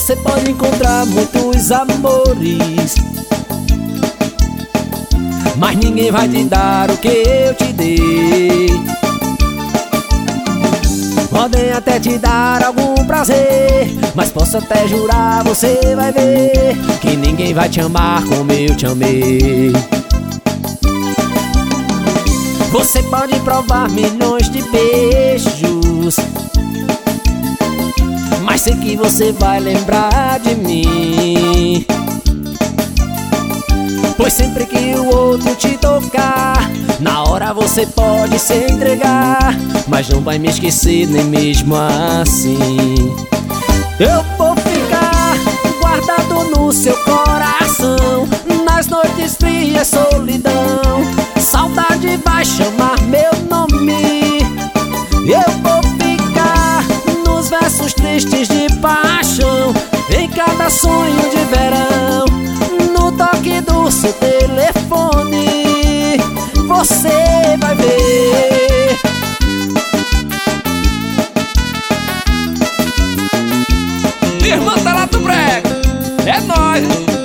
Você pode encontrar muitos amores, mas ninguém vai te dar o que eu te dei. Podem até te dar algum prazer, mas posso até jurar, você vai ver que ninguém vai te amar como eu te amei. Você pode provar milhões de beijos, mas sei que você vai lembrar de mim, pois sempre que o outro te tocar, na hora você pode se entregar, mas não vai me esquecer nem mesmo assim. Eu vou ficar guardado no seu coração, nas noites frias, solidão, saudade vai chamar meu nome. Eu vou ficar nos versos tristes de paixão, em cada sonho de verão, no toque do seu telefone, você vai ver. Irmã Talato Brega, é nóis!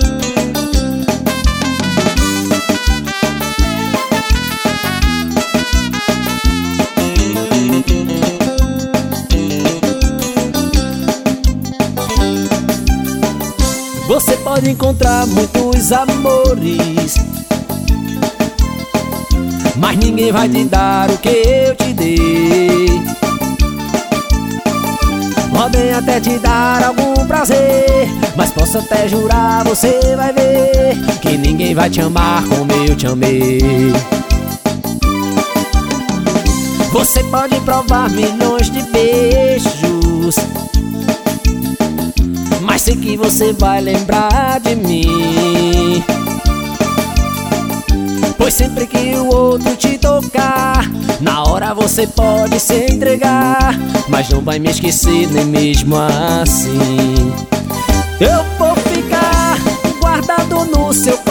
Você pode encontrar muitos amores, mas ninguém vai te dar o que eu te dei. Podem até te dar algum prazer, mas posso até jurar, você vai ver que ninguém vai te amar como eu te amei. Você pode provar milhões de beijos, mas sei que você vai lembrar de mim, pois sempre que o outro te tocar, na hora você pode se entregar, mas não vai me esquecer nem mesmo assim. Eu vou ficar guardado no seu